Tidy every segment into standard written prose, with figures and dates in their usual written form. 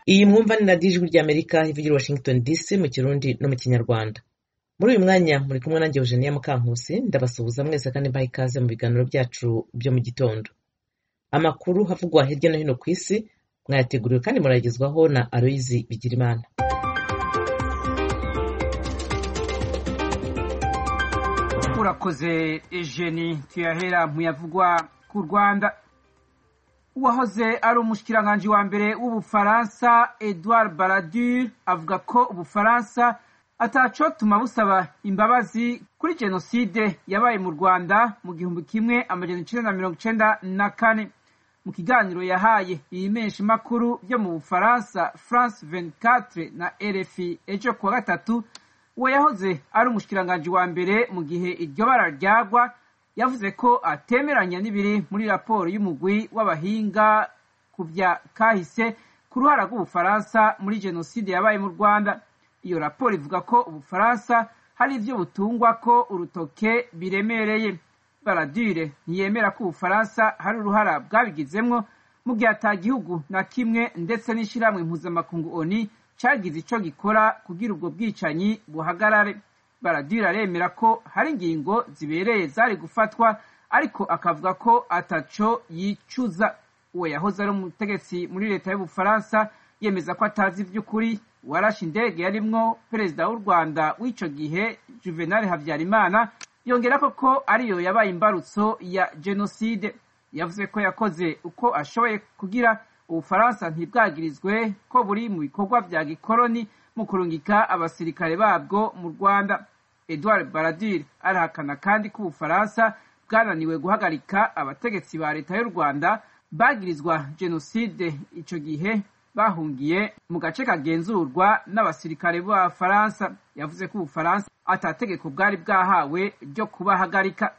Iyi mwumva ni radiyo ijwi ry'Amerika ivugira i Washington DC mu Kirundi no mu Kinyarwanda. Muri uyu mwanya muri kumwe nanjye Eugenia Mukankusi, ndabasuhuza mwese kandi mbaha ikaze mu biganiro byacu byo mu gitondo. Amakuru havugwa hirya no hino ku isi mwayateguriwe kandi muragezwaho na Aloyizi Bigirimana. Urakoze Eugenie, tuyahera mu yavugwa ku Rwanda. Uwahoze ari umushikiranganje wa mbere w'Ubufaransa Edouard Balladur avuga ko Ubufaransa ataco tuma busaba imbabazi kuri jenoside yabaye mu Rwanda mu 1994. Mu kiganiro yahaye ibimenyesha makuru byo mu Bufaransa France 24 na RFI ejo kuwa gatatu, uwo yahoze ari umushikiranganje wa mbere mu gihe iryo bara ryagwa yavuze ko atemeranya n'ibiri muri raporo y'umugwi w'abahinga ku vya kahise ku ruhara rw'Ubufaransa muri jenoside yabaye mu Rwanda. Iyo raporo ivuga ko Ubufaransa hari ivyo butungwa ko urutoke biremereye. Balladur ntiyemera ko Ubufaransa hari uruhara bwabigizemwo mu gihe ata gihugu na kimwe ndetse n'ishiramwe mpuzamakungu ONU cagize ico gikora kugira ubwo bwicanyi buhagarare. Balladur aremera ko hari ingingo zibereye zari gufatwa, ariko akavuga ko ataco yicuza. Uwo yahoze ari umutegetsi muri leta y'Ubufaransa yemeza ko atazi ivy'ukuri warashe indege yarimwo perezida w'u Rwanda w'ico gihe Juvenal Habyarimana, yongera ko ariyo yabaye imbarutso ya jenoside. Yavuze ko yakoze uko ashoboye kugira Ubufaransa ntibwagirizwe ko buri mu bikorwa vya gikoroni mu kurungika abasirikare babwo mu Rwanda. Edouard Balladur arahakana kandi ko Ubufaransa bwananiwe guhagarika abategetsi ba leta y'u Rwanda bagirizwa jenoside ico gihe bahungiye mu gace kagenzurwa n'abasirikare b'Abafaransa. Yavuze ko Ubufaransa atategeko bwari bwahawe ryo kubahagarika.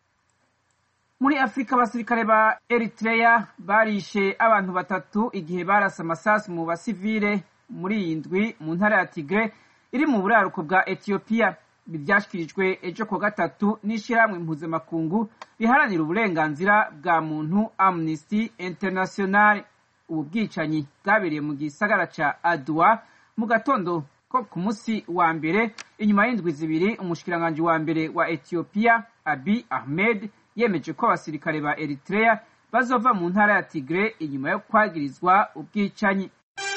Muri Afrika, abasirikare ba Eritrea barishe abantu batatu igihe barasa amasasu mu basivile muri iyi ndwi mu ntara ya Tigre iri mu buraruko bwa Ethiopia. Bivyashikirijwe ejo kuwa gatatu n'ishirahamwe mpuzamakungu riharanira uburenganzira bwa muntu Amnesty International. Ubu bwicanyi bwabereye mu gisagara ca Adwa mu gatondo ko ku musi wa mbere, inyuma y'indwi zibiri umushikiranganje wa mbere wa Ethiopia Abiy Ahmed yemeje ko abasirikare ba Eritrea bazova mu ntara ya Tigre inyuma yo kwagirizwa ubwicanyi.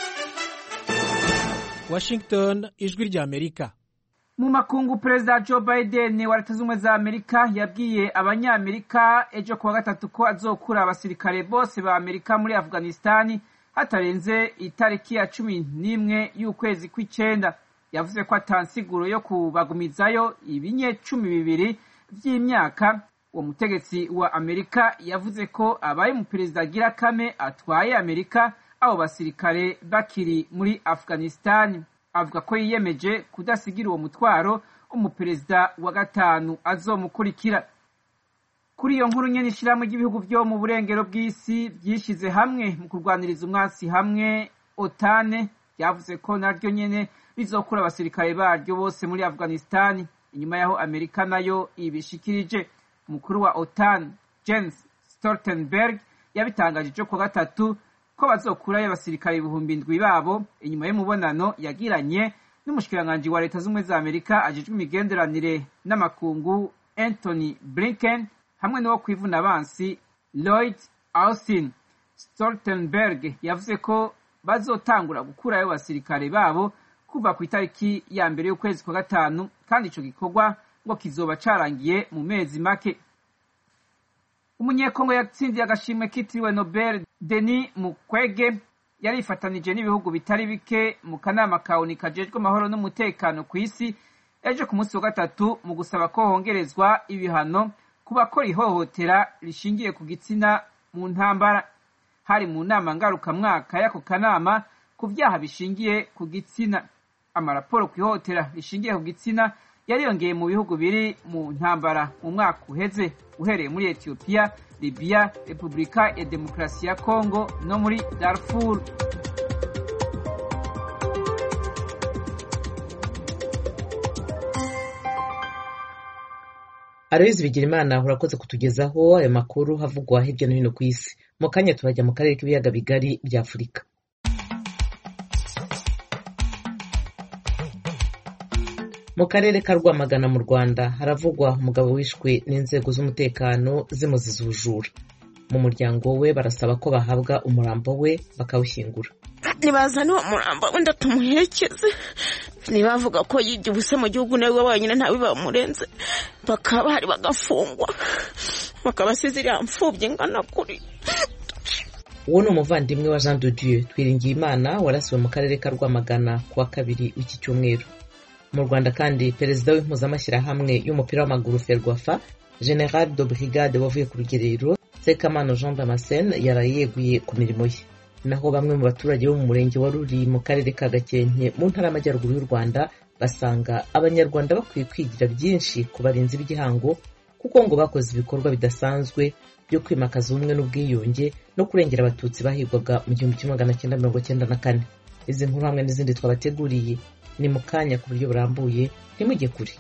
Washington, ijwi rya Amerika. Mu makungu, Perezida Joe Biden wa Leta Zunze za Amerika yabwiye abanyamerika ejo kuwa gatatu ko azokura abasirikare bose ba Amerika muri Afghanistan hatarenze itariki ya 11 y'ukwezi kw'icenda. Yavuze ko atansiguro yo kubagumizayo ibinye 12 vy'imyaka. Uwo mutegetsi wa Amerika yavuze ko abaye mu perezida agira kane atwaye Amerika abo basirikare bakiri muri Afghanistan. Avuga ko yiyemeje kudasigira uwo mutwaro umuperezida wa gatanu azomukurikira. Kuri iyo nkuru nyene, ishirahamwe ry'ibihugu vyo mu burengero bw'isi vyishize hamwe mu kurwaniriza umwasi hamwe OTAN yavuze ko naryo nyene rizokura abasirikare baryo bose muri Afghanistan inyuma yaho Amerika nayo ibishikirije. Umukuru wa OTAN Jens Stoltenberg yabitangaje ejo kuwa gatatu ko bazokurayo abasirikare 7,000 babo inyuma y'umubonano yagiranye n'umushikiranganje wa Leta Zunze za Amerika ajejwe imigenderanire n'amakungu Anthony Blinken hamwe n'uwo kwivuna abansi Lloyd Austin. Stoltenberg yavuze ko bazotangura gukurayo abasirikare babo kuva ku itariki ya mbere y'ukwezi kwa gatanu, kandi ico gikorwa ngo kizoba carangiye mu mezi make. Umunyekongo yatsindiye agashimwe kitiriwe Nobel Denis Mukwege yarifatanije n'ibihugu bitari bike mu kanama ka ONU kajejwe amahoro n'umutekano ku isi ejo ku munsi wa gatatu mu gusaba ko hongerezwa ibihano ku bakora ihohotera rishingiye ku gitsina mu ntambara. Hari mu nama ngarukamwaka y'ako kanama ku vyaha bishingiye ku gitsina. Amaraporo ku ihohotera rishingiye ku gitsina yariyongeye mu bihugu biri mu ntambara mu mwaka uheze, uhereye muri Ethiopia, Libya, Repubulika ya Demokarasi ya Kongo no muri Darfur. Aloyizi Bigirimana, urakoze kutugezaho ayo makuru havugwa hirya no hino ku isi. Mu kanya turajya mu karere k'ibiyaga bigari bya Afurika. Mu karere ka Rwamagana mu Rwanda haravugwa umugabo wishwe n'inzego z'umutekano zimuziza ubujura. Mu muryango we barasaba ko bahabwa umurambo we bakawushyingura. Nibazana uwo murambo wenda tumuherekeze, nibavuga ko yigiye ubuse mu gihugu nawe wenyine ntawe bamurenze, bakaba hari bagafungwa, bakabasize iriya mfubyi ingana kuri. Uwo ni umuvandimwe wa Jean de Dieu Twiringiyimana warasiwe mu karere ka Rwamagana kuwa 2 w'iki cyumweru. Mu Rwanda kandi perezida w'impuzamashyirahamwe y'umupira w'amaguru Ferwafa General de Brigade wavuye ku rugerero Sekamana Jean Damascene yarayeguye ku mirimo ye. Naho bamwe mu baturage bo mu murenge wa Ruri mu karere ka Gakenke mu ntara y'Amajyaruguru y'u Rwanda basanga abanyarwanda bakwiye kwigira byinshi ku barinzi b'igihango kuko ngo bakoze ibikorwa bidasanzwe byo kwimakaza ubumwe n'ubwiyunge no kurengera abatutsi bahigwaga mu 1994. Izi nkuru hamwe n'izindi twabateguriye ni mu kanya ku buryo burambuye, ntimujye kure.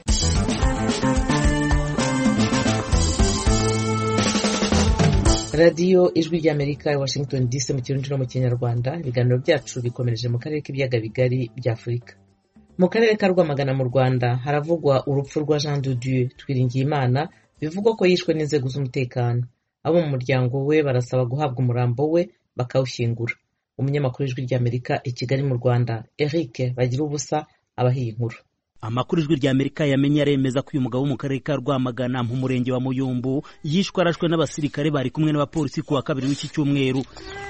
Radio Ijwi ry'Amerika ya Washington DC mu Kirundi no mu Kinyarwanda. Ibiganiro byacu bikomereje mu karere k'ibiyaga bigari bya Afurika. Mu karere ka Rwamagana mu Rwanda haravugwa urupfu rwa Jean de Dieu Twiringiyimana, bivugwa ko yishwe n'inzego z'umutekano. Abo mu muryango we barasaba guhabwa umurambo we bakawushyingura. Umunyamakuru w'Ijwi ry'Amerika i Kigali mu Rwanda Eric Bagirubusa abahiye inkuru. Amakuru Ijwi ry'Amerika yamenye aremeza ko uyu mugabo mu karere ka Rwamagana mu murenge wa Muyumbu yishwe arashwe n'abasirikare bari kumwe n'abapolisi kuwa 2 w'iki cyumweru.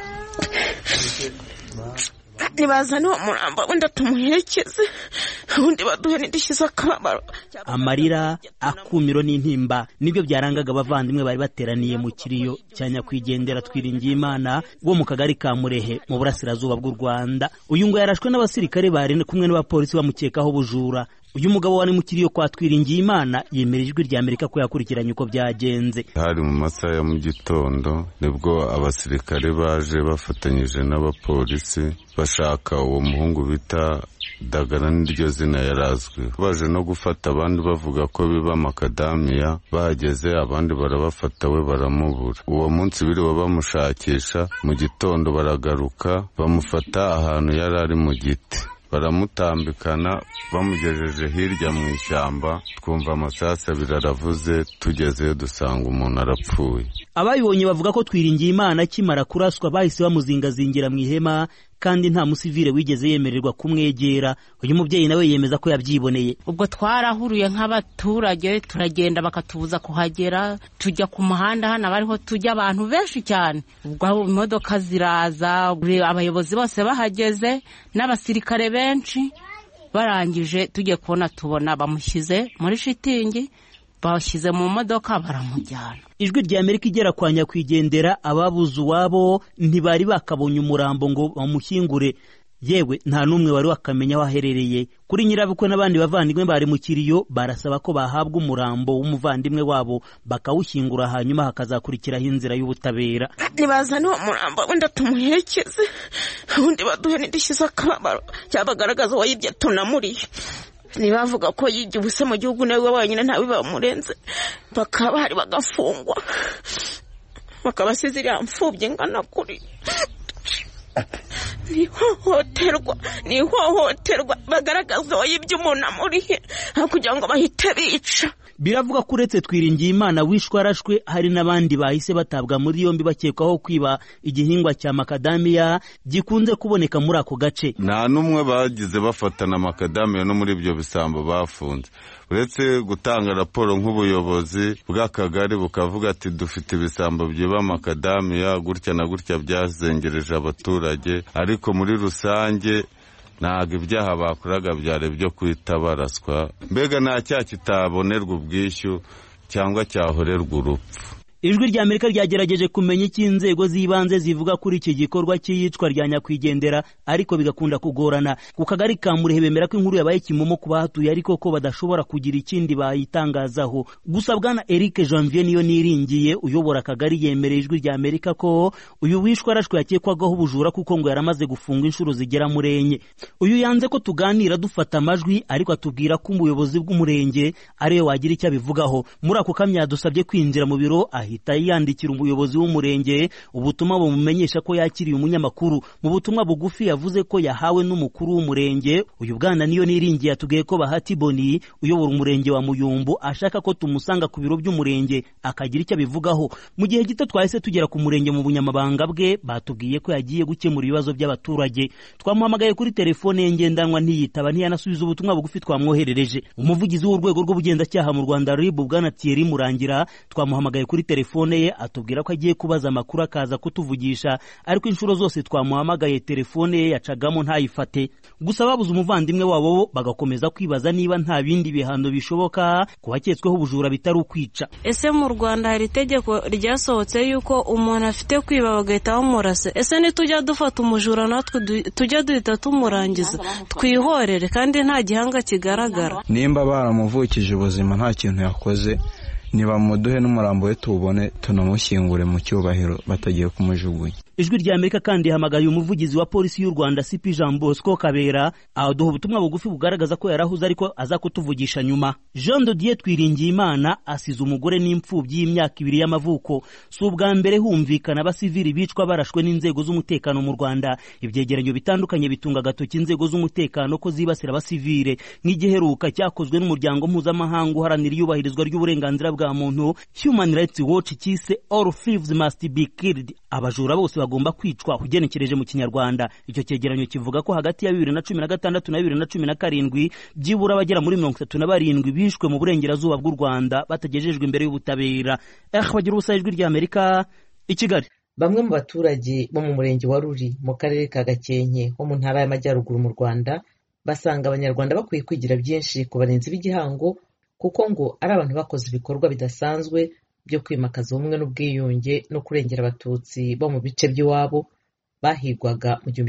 Nibazana uwo murambo wenda tumuherekeze, undi baduhe n'indishyi z'akababaro. Amarira, akumiro n'intimba nibyo byarangaga abavandimwe bari bateraniye mu kiriyo cya Nyakwigendera Twiringiyimana wo mu kagari ka Murehe mu burasirazuba bw'u Rwanda. Uyu ngo yarashwe n'abasirikare bari kumwe n'abapolisi bamukekaho ubujura. Uyu mugabo wari mu kiriyo kwa Twiringiyimana yemereje Ijwi ry'Amerika ko yakurikiranye uko byagenze. Hari mu masaha ya mu gitondo nibwo abasirikare baje bafatanyije n'abapolisi bashaka uwo muhungu bita Dagana n'iryo zina yarazwe. Baje no gufata abandi bavuga ko biba Makadamiya, bahageze abandi barabafata we baramubura. Uwo munsi biriwe bamushakisha, mu gitondo baragaruka bamufata ahantu yari ari mu giti. Baramutambikana bamugejeje hirya mu ishyamba, twumva amasasa biraravuze, tugezeyo dusanga umuntu arapfuye. Abayibonye bavuga ko Twiringiyimana akimara kuraswa bahise bamuzingazingira mu ihema kandi nta musivile wigeze yemererwa kumwegera. Uyu mubyeyi nawe yemeza ko yabyiboneye. Ubwo twarahuruye nk'abaturage turagenda bakatubuza kuhagera, tujya ku muhanda hano bariho tujya abantu benshi cyane. Ubwo imodoka ziraza, abayobozi bose bahageze n'abasirikare benshi, barangije tujye kubona tubona bamushyize muri shitingi, bashyize mu modoka baramujyana. Ijwi ry'Amerika igera kwa Nyakwigendera ababuze uwabo ntibari bakabonye umurambo ngo bamushyingure. Yewe nta numwe wari wakamenya aho aherereye. Kuri nyirabukwe n'abandi bavandimwe bari mu kiriyo barasaba ko bahabwa umurambo w'umuvandimwe wabo bakawushyingura, hanyuma hakazakurikiraho inzira y'ubutabera. Nibazana uwo murambo wenda tumuherekeze, undi baduhe n'indishyi z'akababaro cyabagaragaza wayibye tunamuriye. Nibavuga ko yigiye ubuse mu gihugu nawe wenyine ntawe bamurenze, bakaba hari bagafungwa, bakabasize iriya mfubyi ingana kuri. Ni ihohoterwa bagaragaza wayibye umuntu amurihe kugira ngo bahite bica. Biravuga ko uretse Twiringiyimana wishwe arashwe hari n'abandi bahise batabwa muri yombi bakekwaho kwiba igihingwa cya Makadamiya gikunze kuboneka muri ako gace. Nta numwe bagize bafatana Makadamiya no muri ibyo bisambo bafunze, uretse gutanga raporo nk'ubuyobozi bw'akagari bukavuga ati dufite ibisambo byiba Makadamiya gutya na gutya byazengereje abaturage, ariko muri rusange ntabwo ibyaha bakoraga byari byo kwita baraswa. Mbega nta cyaha kitabonerwa ubwishyu cyangwa cyahorerwa urupfu. Ijwi ry'Amerika ryagerageje kumenya iki inzego z'ibanze zivuga kuri iki gikorwa cy'iyicwa rya Nyakwigendera, ariko bigakunda kugorana. Ku kagari ka Murehe bemera ko inkuru yabaye kimomo ku bahatuye, ariko ko badashobora kugira ikindi bayitangazaho. Gusa bwana Eric Janvier niyo niringiye uyobora akagari yemereye Ijwi ry'Amerika ko uyu wishwe arashwe yakekwagaho ubujura kuko ngo yaramaze gufunga inshuro zigera muri 4. Uyu yanze ko tuganira dufata amajwi, ariko atubwira ko umuyobozi bw'umurenge ariwe wagira icyo abivugaho. Muri ako kamya dusabye kwinjira mu biro ahita yandikira umuyobozi w'umurenge ubutumwa bumumenyesha ko yakiriye umunyamakuru. Mu butumwa bugufi yavuze ko yahawe n'umukuru w'umurenge. Uyu bwana niyo niringiye atubwiye ko Bahati Boni uyobora umurenge wa Muyumbu ashaka ko tumusanga ku biro by'umurenge akagira icyo abivugaho. Mu gihe gito twahise tugera ku murenge mu bunyamabanga bwe, batubwiye ko yagiye gukemura ibibazo by'abaturage. Twamuhamagaye kuri telefone ye ngendanwa ntiyitaba, ntiyanasubiza ubutumwa bugufi twamwoherereje. Umuvugizi w'urwego rw'ubugenzacyaha mu Rwanda RIB bwana Thierry Murangira twamuhamagaye kuri telefone ye atubwira ko agiye kubaza amakuru akaza kutuvugisha, ariko inshuro zose twamuhamagaye telefone ye yacagamo ntayifate. Gusa babuze umuvandimwe wabo bagakomeza kwibaza niba nta bindi bihano bishoboka kuhaketsweho ubujura bitari ukwica. Ese mu Rwanda hari itegeko ryasohotse yuko umuntu afite kwiba bagahita bamurasa? Ese nitujya dufata umujura natwe tujya duhita tumurangiza twihorere kandi nta gihanga kigaragara? Nimba baramuvukije ubuzima nta kintu yakoze, niba muduhe n'umurambo we tubone tunamushyingure mu cyubahiro batagiye kumujugunya. Ijwi rya Amerika kandi hamagaye umuvugizi wa polisi y'u Rwanda CP Jean Bosco Kabera aduha ubutumwa bugufi bugaragaza ko yarahuze ariko aza kutuvugisha nyuma. Jean de Dieu Twiringiyimana asize umugore n'imfubyi y'imyaka 2 y'amavuko. Si ubwa mbere humvikana abasivili bicwa barashwe n'inzego z'umutekano mu Rwanda. Ibyegeranyo bitandukanye bitunga gatoki inzego z'umutekano ko zibasira abasivile, nk'igiheruka cyakozwe n'umuryango mpuzamahanga uharanira iyubahirizwa ry'uburenganzira bwa muntu Human Rights Watch cyise All Thieves Must Be Killed. Abajura bose bagomba kwicwa ugenekereje mu Kinyarwanda. Icyo cyegeranyo kivuga ko hagati ya 2016 na 2017 byibura bagera muri 37 bishwe mu burengerazuba bw'u Rwanda batagejejwe imbere y'ubutabera. Bagira ubusa Ijwi rya Amerika i Kigali. Bamwe mu baturage bo mu murenge wa Ruri mu karere ka Gakenke ho mu ntara y'Amajyaruguru mu Rwanda basanga abanyarwanda bakwiye kwigira byinshi ku barinzi b'igihango, kuko ngo ari abantu bakoze ibikorwa bidasanzwe byo kwimakaza ubumwe n'ubwiyunge no kurengera abatutsi bo mu bice by'iwabo bahigwaga mu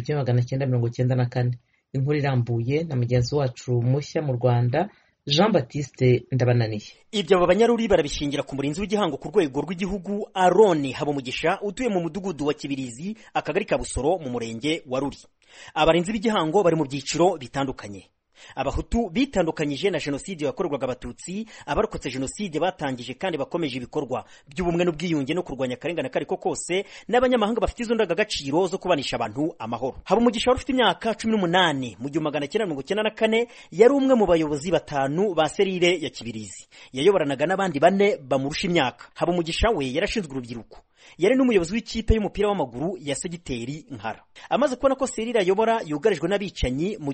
1994. Inkuru irambuye na mugenzi wacu mushya mu Rwanda Jean Baptiste Ndabananiye. Ibyo aba banyaruri barabishingira ku murinzi w'igihango ku rwego rw'igihugu Aroni Habumugisha utuye mu mudugudu wa Kibirizi akagari ka Busoro mu murenge wa Ruri. Abarinzi b'igihango bari mu byiciro bitandukanye. Abahutu bitandukanyije na jenoside yakorwaga abatutsi, abarokotse jenoside batangije kandi bakomeje ibikorwa by'ubumwe n'ubwiyunge no kurwanya akarengane kariko kose, n'abanyamahanga bafite izo ndangagaciro zo kubanisha abantu amahoro. Habumugisha wari ufite imyaka 18 mu 1994 yari umwe mu bayobozi 5 ba serire ya Kibirizi. Yayoboranaga n'abandi 4 bamurusha imyaka. Habumugisha we yarashinzwe urubyiruko. Yari n'umuyobozi w'ikipe y'umupira w'amaguru ya Segiteri Nkara. Amaze kubona ko serire ayobora yugarijwe n'abicanyi mu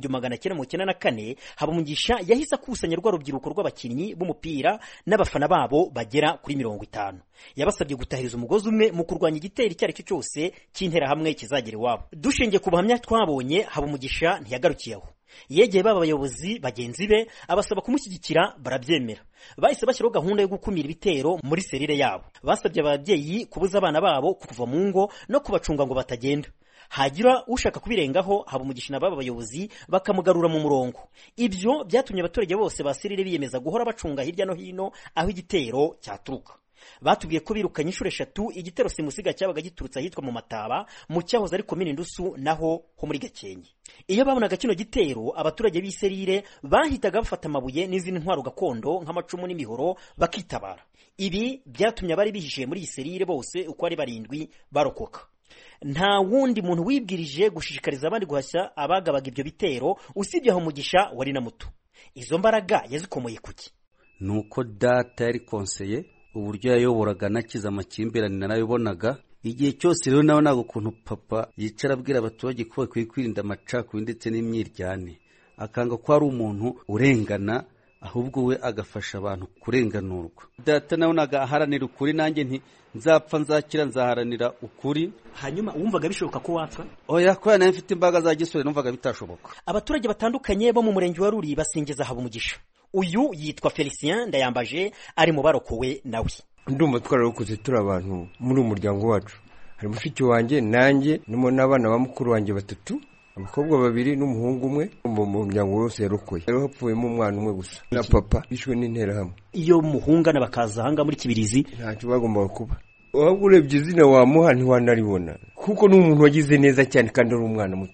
1994, Habumugisha yahise akusanya rwa rubyiruko rw'abakinnyi b'umupira n'abafana babo bagera kuri 50. Yabasabye gutahiriza umugozi umwe mu kurwanya igitero icyo ari cyo cyose cy'intera hamwe kizagera iwabo. Dushingiye ku buhamya twabonye, Habumugisha ntiyagarukiye aho. Yegeye baba abayobozi bagenzi be abasaba kumushyigikira, barabyemera. Bahise bashyiraho gahunda yo gukumira ibitero muri serire yabo. Basabye ababyeyi kubuza abana babo kuva mu ngo no kubacunga ngo batagenda. Hagira ushaka kubirengaho, Habumugisha na baba abayobozi bakamugarura mu murongo. Ibyo byatumye abaturage bose ba serire biyemeza guhora bacunga hirya no hino aho igitero cyaturuka. Batubwiye ko birukanye inshuro 3 igitero simusiga cyabaga giturutse ahitwa mu Mataba mu cyahoze ari komine Ndusu naho ho muri Gakenke. Iyo babonaga kino gitero, abaturage b'iserire bahitaga bafata amabuye n'izindi ntwaro gakondo nk'amacumu n'imihoro bakitabara. Ibi byatumye abari bihishiye muri iserire bose uko ari 7 barokoka. Nta wundi muntu wibwirije gushishikariza abandi guhashya abagabaga ibyo bitero usibye Habumugisha wari na muto. Izo mbaraga yazikomoye kuki? Nuko data yari konseye uburyo yayoboraga nakiza amakimbirane narabibonaga. Igihe cyose rero nabonaga ukuntu papa yicara abwira abaturage ko bakwiye kwirinda amacakubiri ndetse n'imyiryane, akanga ko ari umuntu urengana ahubwo we agafasha abantu kurenganurwa. Data nabonaga aharanira ukuri, nanjye nti nzapfa nzakira nzaharanira ukuri. Hanyuma wumvaga bishoboka ko wapfa? Oya, ko yana mfite imbaga za gisore numvaga bitashoboka. Abaturage batandukanye bo mu murenge wa Ruri basingiza Habumugisha. Uyu yitwa Felicien Ndayambaje ari mu barokowe nawe. Ndumva twararokoze turi abantu muri umuryango wacu. Hari mushiki wanjye nanjye nimo n'abana ba mukuru wanjye 3, abakobwa 2 n'umuhungu umwe. Mu muryango wose yarokoye rero hapfuyemo umwana umwe gusa na papa bishwe n'intera hamwe. Iyo muhungana bakaza hanga muri Kibirizi ntacyo bagomba kuba. Urebye izina wamuha ntiwanaribona kuko n'umuntu wagize neza cyane kandi ari umwana muto.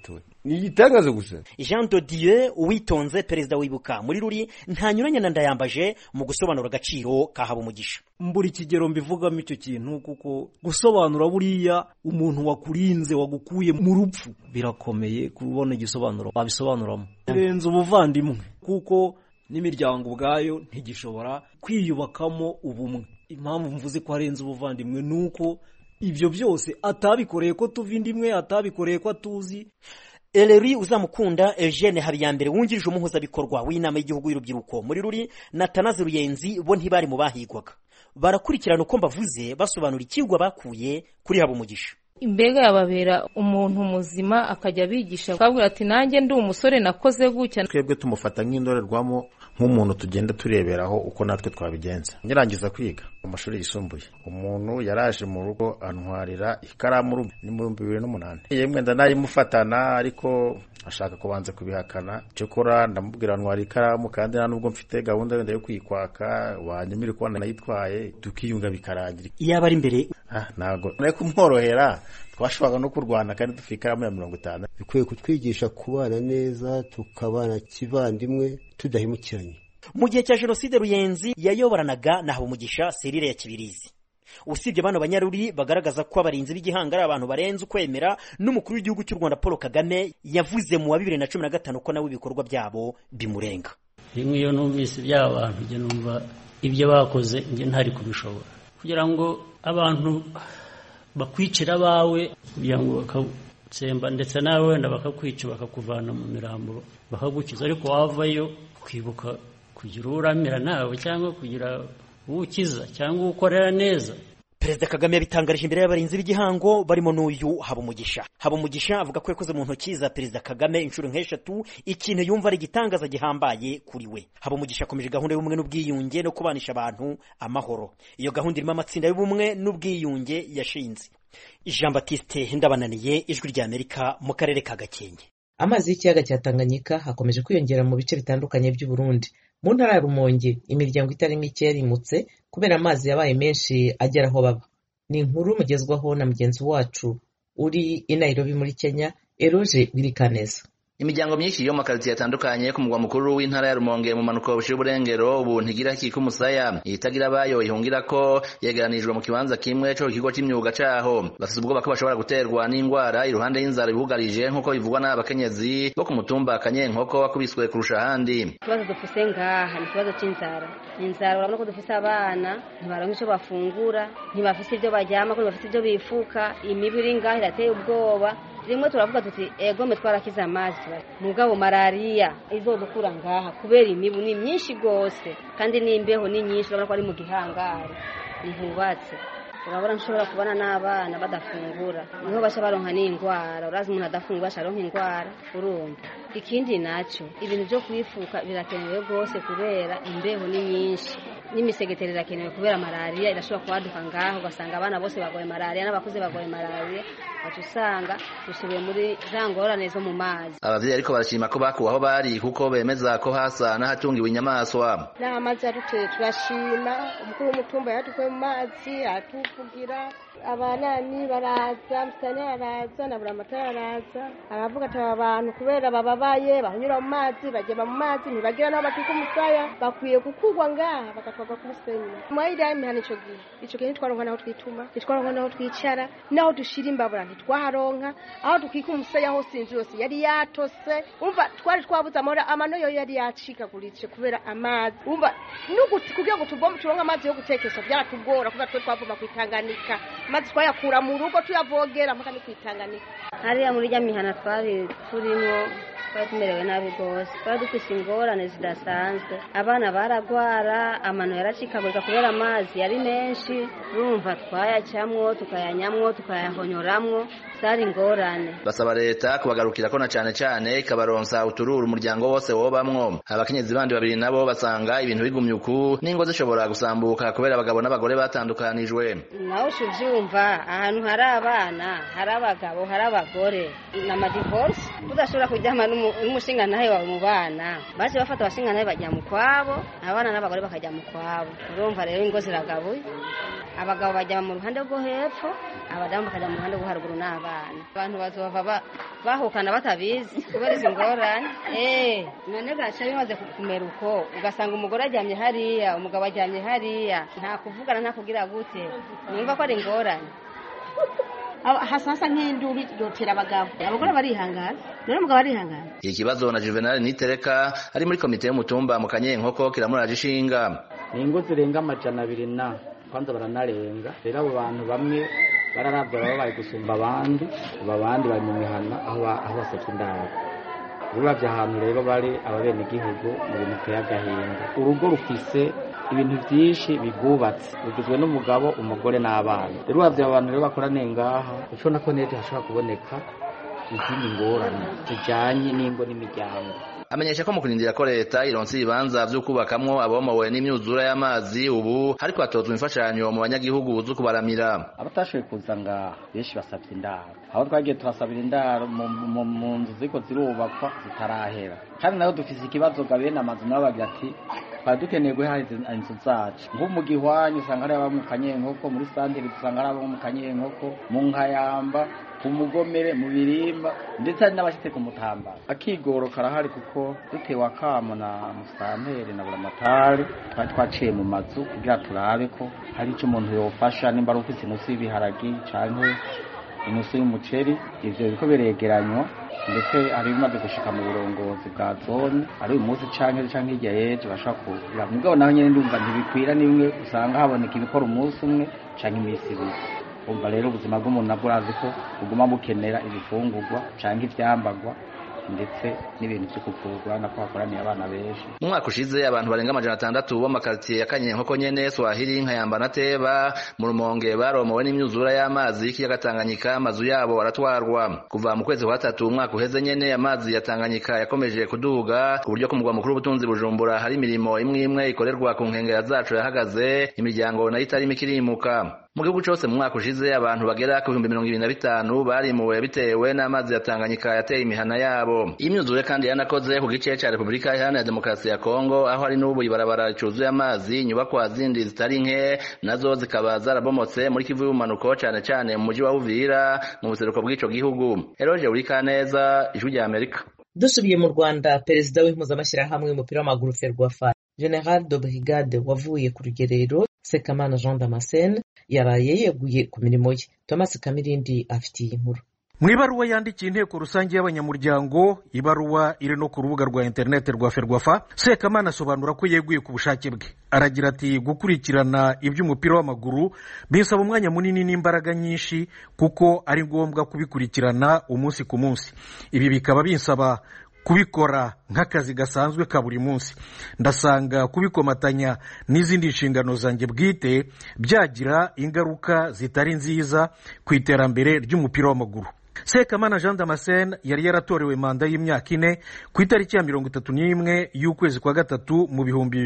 ni igitangazo gusa. Jean de Dieu Uwitonze perezida wibuka muri Ruri ntanyuranye na Ndayambaje mu gusobanura agaciro ka Habumugisha. Mburi kigero mbivugamo icyo kintu kuko gusobanura buriya umuntu wakurinze wagukuye mu rupfu birakomeye kubona igisobanuro babisobanuramo. Renze ubuvandimwe kuko n'imiryango ubwayo ntigishobora kwiyubakamo ubumwe. Impamvu mvuze ko arenze ubuvandimwe nuko ibyo byose atabikoreye ko tuvindimwe, atabikoreye ko atuzi. Eleri Uzamukunda Eugene Habiyambere wungirije umuhuzabikorwa w'inama y'igihugu y'urubyiruko muri Ruri na Tanazi Ruyenzi bo ntibari mu bahigwaga. Barakurikirana uko mbavuze basobanura ikigwa bakuye kuri Habumugisha. Imbega yababera umuntu muzima akajya bigisha akabwira ati nanjye ndi umusore nakoze gutya. Twebwe tumufata nk'indorerwamo nk'umuntu tugenda tureberaho uko natwe twabigenza. Nyirangiza kwiga mu mashuri yisumbuye, umuntu yaraje mu rugo antwarira ikaramu ni mu 2008. Yemwe ndanayimufatana ariko ashaka kubanza kubihakana. Cyokora ndamubwira ntwara ikaramu kandi nta nubwo mfite gahunda yo kuyikwaka, wanyemere ko nayitwaye tukiyunga bikarangira. Iyaba ari imbere ntago naye kumworohera twashobora no kurwana kandi dufikamo ya 50. Bikwiye kutwigisha kubana neza tukabana kivandimwe tudahimukiranye. Mu gihe cya Jenoside Ruyenzi yayoboranaga na Habumugisha Serire ya Kibirizi. Usibye bano banyaruri bagaragaza ko abarinzi b'igihanga ari abantu barenze ukwemera, n'umukuru w'igihugu cy'u Rwanda Paul Kagame yavuze mu wa 2015 ko nawe ibikorwa byabo bimurenga. Rimwe iyo numvise by'abantu nge numva ibyo bakoze nge ntari kubishobora. Kugira ngo abantu bakwicira bawe kugira ngo bakatsemba ndetse nawe wenda bakakwica bakakuvana mu mirambo bakagukiza, ariko wavayo kwibuka kugira uramira nawe cyangwa kugira ukiza cyangwa ukorera neza. Perezida Kagame yabitangarije imbere y'abarinzi b'igihango barimo n'uyu Habumugisha. Habumugisha avuga ko yakoze mu ntoki za Perezida Kagame inshuro nk'eshatu, ikintu yumva ari igitangaza gihambaye kuri we. Habumugisha akomeje gahunda y'ubumwe n'ubwiyunge no kubanisha abantu amahoro. Iyo gahunda irimo amatsinda y'ubumwe n'ubwiyunge yashinze. Jean Baptiste Ndabananiye, Ijwi ry'Amerika, mu karere ka Gakenke. Amazi y'ikiyaga cya Tanganyika hakomeje kwiyongera mu bice bitandukanye by'u Burundi. Mu ntara ya Rumonge imiryango itari mike yarimutse kubera amazi yabaye menshi agera aho baba. Ni inkuru mugezwaho na mugenzi wacu uri i Nairobi muri Kenya, Eroge Birikaneza. Imiryango myinshi yo makaritiye atandukanye ku mugwa mukuru w'intara ya Rumonge mu manuko bushira uburengero ubu ntigira kiko musaya itagira bayo ihungira ko yegeranijwe mu kibanza kimwe cyo kigo cy'imyuga caho. Bafite ubwoba ko bashobora guterwa n'ingwara iruhande y'inzara ibugarije nkuko bivugwa n'abakenyezi bo ku mutumba Kanyenkoko wakubiswe kurusha handi. Kibazo dufise ngaha ni kibazo cy'inzara. Inzara urabona ko dufise abana ntibaronka icyo bafungura, ntibafise ibyo baryama, ko bafise ibyo bifuka, imibiri ngaha irateye ubwoba. Rimwe turavuga tuti egome twarakiza amazi mugabo malaria izodukura ngaha kubera imibu ni myinshi gose kandi n'imbeho ni nyinshi, urabona ko ari mu gihangari ntihubatse. Urabona nshobora kubana n'abana badafungura niho basha baronka n'ingwara, urazi umuntu adafungura asharonka ingwara urumva. Ikindi naco ibintu byo kwifuka birakenewe gose kubera imbeho ni nyinshi, n'imisegeteri irakenewe kubera malaria irashobora kwaduka ngaho ugasanga abana bose bagoye malaria n'abakuze bagoye malaria, batusanga dusubiye muri za ngorane zo mu mazi. Abavyeyi ariko barashima ko bakuwe aho bari kuko bemeza ko hasa n'ahatungiwe inyamaswa. N'amazi aduteye turashima, umukuru w'umutumba yatukuye mu mazi atuvugira, abanani baraza, msane baraza na buramatara baraza, aravuga ati abantu kubera bababaye bahunyura mu mazi bageba mu mazi ntibagira naho bakika umusaya bakwiye gukugwa ngaha bagatwaga ku Musenyi. Mwayira imihana ico gihe twaronka naho twituma, twaronka naho twicara, naho dushira imbabura ntitwaronka, aho dukika umusaya hose inzu yose yari yatose. Umva twari twabuza amano yo yari yacika kurice kubera amazi. Umva nuguti kugira ngo tuvome turonka amazi yo gutekesha byaratugora kuba twe twavoma kwitanganika, mazi twayakura mu rugo tuyavogera mpaka ni kwitanganika. Hariya muri mihana twari turimo twari tumerewe nabi gose, twari dufise ingorane zidasanzwe, abana baragwara, amano yaracikagurika kubera amazi yari menshi, urumva twayacamwo tukayanyamwo tukayahonyoramwo, zari ingorane. Basaba leta kubagarukira ko na cyane ikabaronsa utururu umuryango wose wobamwo. Abakenyezi bandi babiri nabo basanga ibintu bigumye uku n'ingo zishobora gusambuka kubera abagabo n'abagore batandukanijwe. Naho uvyumva ahantu hari abana hari abagabo hari abagore n'umugore n'amadivorce udashobora kuryama n'umushinga nawe wawe mu bana baje bafata abashinga nawe bajya mu kwabo abana n'abagore bakajya mu kwabo urumva rero ingo ziragabuye abagabo bajya mu ruhande rwo hepfo abadamu bakajya mu ruhande rwo haruguru n'abana abantu bazova bahukana batabizi kubera izi ngorane none gaca bimaze kumera uko ugasanga umugore aryamye hariya umugabo aryamye hariya nta kuvugana nta kugira gute numva ko ari ingorane hasa nk'induru yotera abagabo abagore barihangana none umugabo arihangana. Ikibazo na Juvenal Nitereka ari muri komite y'umutumba mu Kanyenkoko kiramuraje ishinga. Ni ingo zirenga 200 kwanza baranarenga rero abo bantu bamwe bararavye baba bari gusumba abandi bari mu mihana aho basatse indaro uravye ahantu rero bari ababene igihugu mu bintu kuyagahinda urugo rufise ibintu byinshi bigubatse bigizwe n'umugabo umugore n'abana rero uravye abantu rero bakorane ngaha uco nako nete hashobora kuboneka izindi ngorane zijanye n'ingo n'imiryango. Amenyesha ko mu kurindira ko leta ironse ibibanza vyo kubakamwo abomowe n'imyuzura y'amazi ubu hariko hatozwa imfashanyo mu banyagihugu zo kubaramira. Abatashoboye kuza nga benshi basavye indaro aho twagiye turasabira indaro mu nzu ziko zirubakwa zitarahera kandi nayo dufise ikibazo gabene amazu nabo bagira ati dukeneye guhariza inzu zacu nko mu Gihwanyu usanga ari aba mu Kanyenkoko muri Sandire usanga ari aba mu Kanyenkoko mu Nkayamba ku Mugomere mu Birimba ndetse n'abashitse ku Mutamba akigoro karahari kuko dutewe akamo na Musantere na Buramatari twaciye mu mazu kugira turabe ko hari icyo umuntu yofasha nimba rufise inusu y'ibiharagi canke inusu y'umuceri ivyo biko biregeranywa ndetse ari bimaze gushika mu burongozi bwa zone ari uyu munsi canke hirya yeje bashaka kugira mugabo naho nyene ndumva ntibikwira nimwe usanga haboneka ibikora umunsi umwe canke imisi ibiri umva rero ubuzima bw'umuntu nabwo urazi ko buguma bukenera ibifungurwa canke ivyambagwa ndetse n'ibintu byo kuvurwa nako hakoraniye abana benshi. Mu mwaka ushize abantu barenga 600 bo makartier ya Kanyenkoko nyene Swahili Nkayamba na Teba mu Rumonge baromowe n'imyuzura y'amazi y'ikiyaga Tanganyika amazu yabo baratwarwa kuva mu kwezi kwa 3 umwaka uheze nyene amazi ya Tanganyika yakomeje kuduga ku buryo ku mugwa mukuru w'ubutunzi Bujumbura hari imirimo imwe ikorerwa ku nkengera zacu yahagaze imiryango nayo itari mikirimuka. Mu gihugu cyose mu mwaka ushize abantu bagera ku 25,000 barimuwe bitewe n'amazi ya Tanganyika yateye imihana yabo. Imyuzure kandi yanakoze ku gice cya Republika Iharanira Demokarasi ya Kongo aho hari n'ubu ibarabara ricuzuye amazi inyubakwa zindi zitari nke nazo zikaba zarabomotse muri Kivu y'umanuko cyane mu mujyi wa Uvira mu buseruko bw'ico gihugu. Eroje Urikaneza, Ijwi rya Amerika. Dusubiye mu Rwanda, perezida w'impuzamashyirahamwe y'umupira w'amaguru Ferwafa General de Brigade wavuye ku rugerero Sekamana Jean Damascene yaraye yeguye ku mirimo ye. Thomas Kamirindi afitiye inkuru. Mu ibaruwa yandikiye inteko rusange y'abanyamuryango, ibaruwa iri no ku rubuga rwa internet rwa Ferwafa, Sekamana asobanura ko yeguye ku bushake bwe. Aragira ati gukurikirana iby'umupira w'amaguru bisaba umwanya munini n'imbaraga nyinshi kuko ari ngombwa kubikurikirana umunsi ku munsi. Ibi bikaba binsaba kubikora nk'akazi gasanzwe ka buri munsi. Ndasanga kubikomatanya n'izindi nshingano zanjye bwite byagira ingaruka zitari nziza ku iterambere ry'umupira w'amaguru. Sekamana Jean Damascene yari yaratorewe manda y'imyaka 4 ku itariki ya 31 y'ukwezi kwa gatatu mu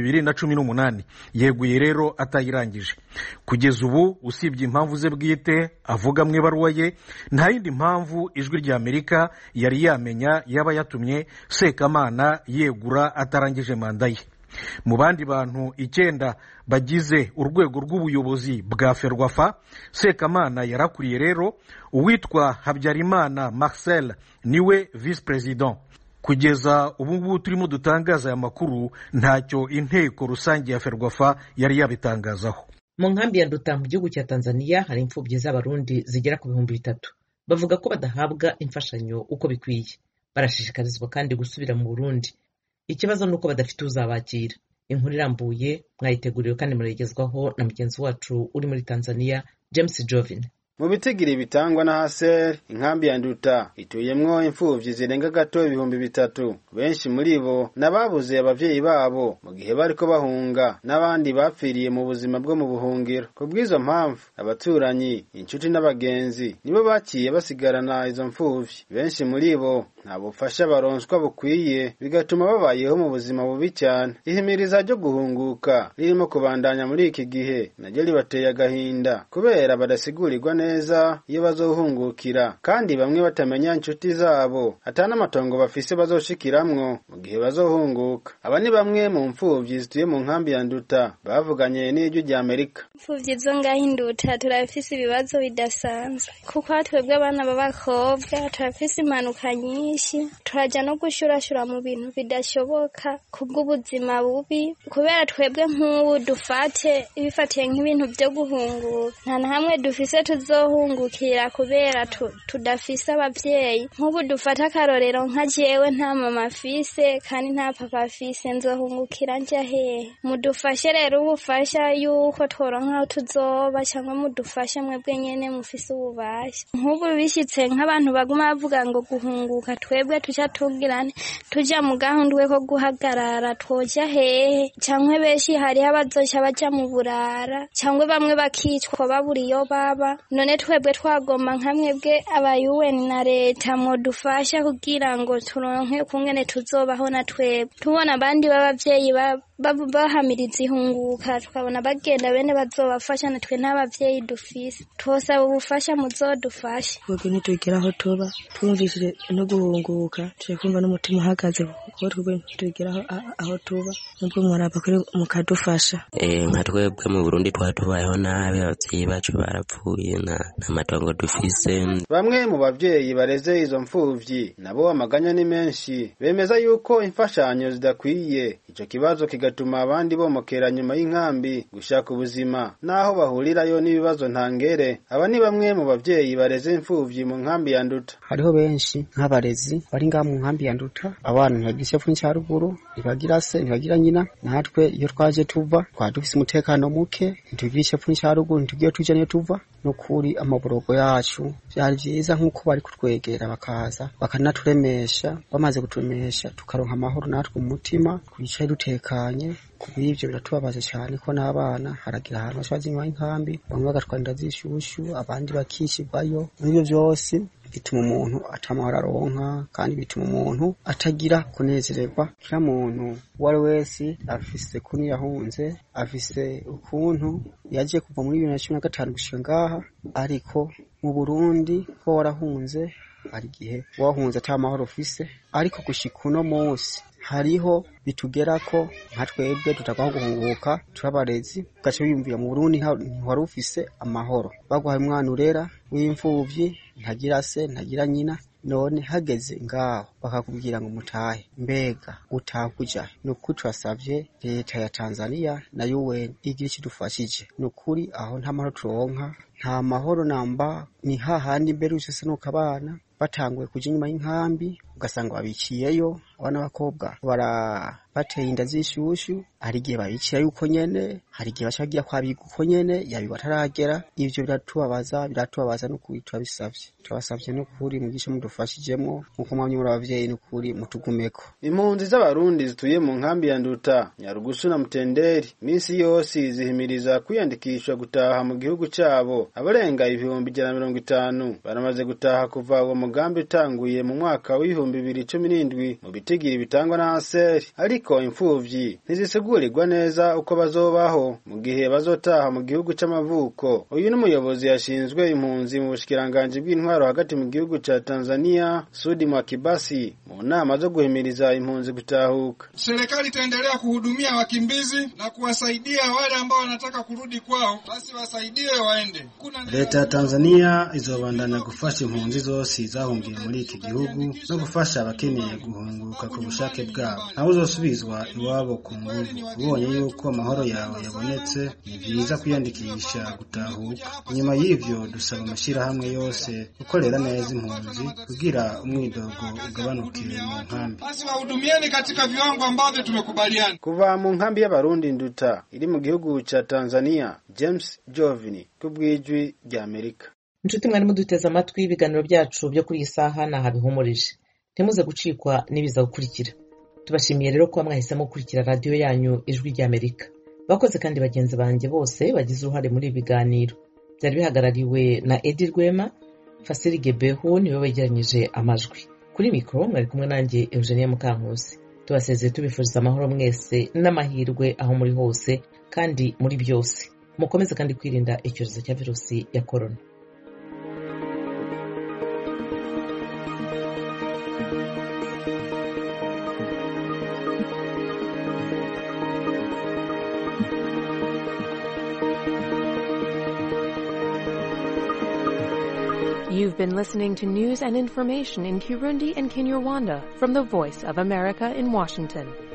2018. Yeguye rero atayirangije. Kugeza ubu usibye impamvu ze bwite avuga mu ibaruwa ye, nta yindi mpamvu Ijwi rya Amerika yari yamenya yaba yatumye Sekamana yegura atarangije manda ye. Mu bandi bantu 9 bagize urwego rw'ubuyobozi bwa Ferwafa, Sekamana yarakuriye rero uwitwa Habyarimana Marcel niwe vice president. Kugeza ubu turimo dutangaza aya makuru ntacyo inteko rusange ya Ferwafa yari yabitangazaho. Mu nkambi ya Nduta mu gihugu cya Tanzania hari imfubyi z'abarundi zigera ku 3,000 bavuga ko badahabwa imfashanyo uko bikwiye. Barashishikarizwa kandi gusubira mu Burundi. Ikibazo nuko badafite uzabakira. Inkuru irambuye mwayiteguriwe kandi muragezwaho na mugenzi wacu uri muri Tanzania James Jovin. Mu bitegire bitangwa na Haser, inkambi ya Nduta ituyemwo imfuvyi zirenga gato 3,000. Benshi muri bo nababuze abavyeyi babo mu gihe bariko bahunga n'abandi bapfiriye mu buzima bwo mu buhungiro. Kubwizo mpamvu abaturanyi, inshuti n'abagenzi nibo baciye basigarana izo mfuvyi. Benshi muri bo nta bufasha baronswa bukwiye bigatuma babayeho mu buzima bubi cyane. Ihimiriza ryo guhunguka ririmo kubandanya muri iki gihe naryo ribateye agahinda kubera badasigurirwa neza iyo bazohungukira, kandi bamwe batamenya inshuti zabo atana amatongo bafise bazoshikiramwo mu gihe bazohunguka. Aba ni bamwe mu mfuvyi zituye mu nkambi ya Nduta bavuganye n'ijwi rya Amerika. Imfuvyi zo ngaho Nduta turafise ibibazo bidasanzwe kuko twebwe abana b'abakobwa turafise impanuka nyinshi, turaja no gushurashura mu bintu bidashoboka kubw'ubuzima bubi, kubera twebwe nk'ubu bifatiye nk'ibintu byo guhunguka nta na hamwe dufise tuzohungukira kubera tudafise abavyeyi. Nk'ubu dufata akarorero nka jewe nta mama afise kandi nta papa afise, nzohungukira nja hehe? Mudufashe rero ubufasha yuko tworonka aho tuzoba, cyangwa mudufashe mwebwe nyene mufise ububasha. Nk'ubu bishitse nk'abantu baguma bavuga ngo guhunguka, twebwe tuca tugirane tuja mu gahundwe ko guhagarara, twoja hehe? Cyangwa benshi hariho abazoca baja mu burara, cyangwa bamwe bakicwa babura iyo baba. None twebwe twagomba nka mwebwe aba UN na leta modufasha kugira ngo turonke kungene tuzobaho na twebwe. Tubona abandi b'abavyeyi bahamiriza ihunguka, tukabona bagenda bene bazobafasha, na twe n'abavyeyi dufise twosaba ubufasha muzodufashe. Twebwe ntitugera aho tuba twumvishije no guhunguka, tuje kumva n'umutima uhagaze kuko twebwe ntitugera aho tuba, nubwo mwaraba kuri mukadufasha. Nka twebwe mu Burundi twatubayeho nabi, abavyeyi bacu barapfuye nta matongo dufise. Bamwe mu bavyeyi bareze izo mfuvyi nabo amaganya ni menshi, bemeza yuko imfashanyo zidakwiye, ico kibazo kigatuma abandi bomokera nyuma y'inkambi gushaka ubuzima naho bahurirayo n'ibibazo ntangere. Aba ni bamwe mu bavyeyi bareze imfuvyi mu nkambi ya Nduta. Hariho benshi nk'abarezi bari ngaha mu nkambi ya Nduta, abana ntibagira epfo n'icya ruguru, ntibagira se ntibagira nyina. Natwe iyo twaje tuva dufise umutekano muke, ntitugira epfo n'icya ruguru, ntitugira tuja niyo tuva. Nukuri amaborogo yacu byari byiza nk'uko bari kutwegera bakaza bakanaturemesha, bamaze kuturemesha tukaronka amahoro natwe mu mutima, twicaye dutekanye. Kubw'ivyo biratubabaza cyane ko n'abana haragira ahantu bashaje inyuma y'inkambi, bamwe bagatwara zishushu, abandi bakishirwayo. N'ibyo byose bituma umuntu atamahoro aronka, kandi bituma umuntu atagira kunezererwa. Kila muntu wari wese afise kuni yahunze, afise ukuntu yaje kuva muri 2015 gushika ngaha, ariko mu Burundi ko warahunze hari gihe wahunze atamahoro ufise, ariko gushika uno munsi hariho bitugera ko nka twebwe tutagomba guhunguka turabarezi, gace biyumvira mu Burundi wari ufise amahoro, baguhaye umwana urera w'imfuvyi, ntagira se ntagira nyina, none hageze ngaho bakakubwira ngo mutahe, mbega utakuja. Nukuri turasavye leta ya Tanzania na UN igira ikidufashije. Nukuri aho nta mahoro turonka, nta mahoro namba, ni hahandi mbere usese nuko abana batanguye kuja inyuma y'inkambi, ugasanga babiciyeyo. Abana b'abakobwa bateye inda zishushu, hari igihe babicira yuko nyene, hari igihe bashagira kwabiga uko nyene yabi bataragera. Ivyo biratubabaza n'ukuri turabasavye n'ukuri mugisha mudufashijemo nkuko mwamye muri abavyeyi, n'ukuri mutugumeko. Impunzi z'abarundi zituye mu nkambi ya Nduta, Nyarugusu na Mutenderi minsi yose zihimiriza kwiyandikisha gutaha mu gihugu cabo. Abarenga 150 baramaze gutaha kuva uwo mugambi utanguye mu mwaka w'2017 mu bitigiri bitangwa na ASER, ariko imfuvyi ntizisigurirwa neza uko bazobaho mu gihe bazotaha mu gihugu c'amavuko. Uyu n'umuyobozi yashinzwe impunzi mu bushikiranganje bw'intwaro hagati mu gihugu ca Tanzania, Sudi Mwakibasi, mu nama zo guhimiriza impunzi gutahuka. Serikali itaendelea kuhudumia wakimbizi na kuwasaidia wale ambao wanataka kurudi kwao, basi wasaidiwe waende. Leta ya Tanzania izobandanya gufasha impunzi zose zahungiye muri iki gihugu no gufasha abakeneye guhunguka ku bushake bwabo, naho uzosubizwa iwabo ku nguvu. Ubonye yuko amahoro yawe yabonetse, ni byiza kwiyandikisha gutahuka. Nyuma y'ivyo dusaba amashirahamwe yose gukorera neza impunzi kugira umwidogo ugabanuke mu nkambi. Basi wahudumieni katika viwango ambavyo tumekubaliana. Kuva mu nkambi y'abarundi Nduta iri mu gihugu ca Tanzania, James Jovini kubw'ijwi rya Amerika. Inshuti mwari muduteze amatwi, ibiganiro byacu byo kuri iyi saha naha bihumurije. Ntimuze gucikwa n'ibiza gukurikira. Tubashimiye rero ko mwahisemo gukurikira radio yanyu Ijwi rya Amerika. Bakoze kandi bagenzi banjye bose bagize uruhare muri ibiganiro. Byari bihagarariwe na Edi Rwema, Fasiri Gebehu niwe wegeranyije amajwi. kuri mikoro mwari kumwe nanjye Eugenia Mukankusi. Tubasezeye tubifuriza amahoro mwese n'amahirwe aho muri hose kandi muri byose. Mukomeze kandi kwirinda icyorezo cya virusi ya corona. You've been listening to news and information in Kirundi and Kinyarwanda from the Voice of America in Washington.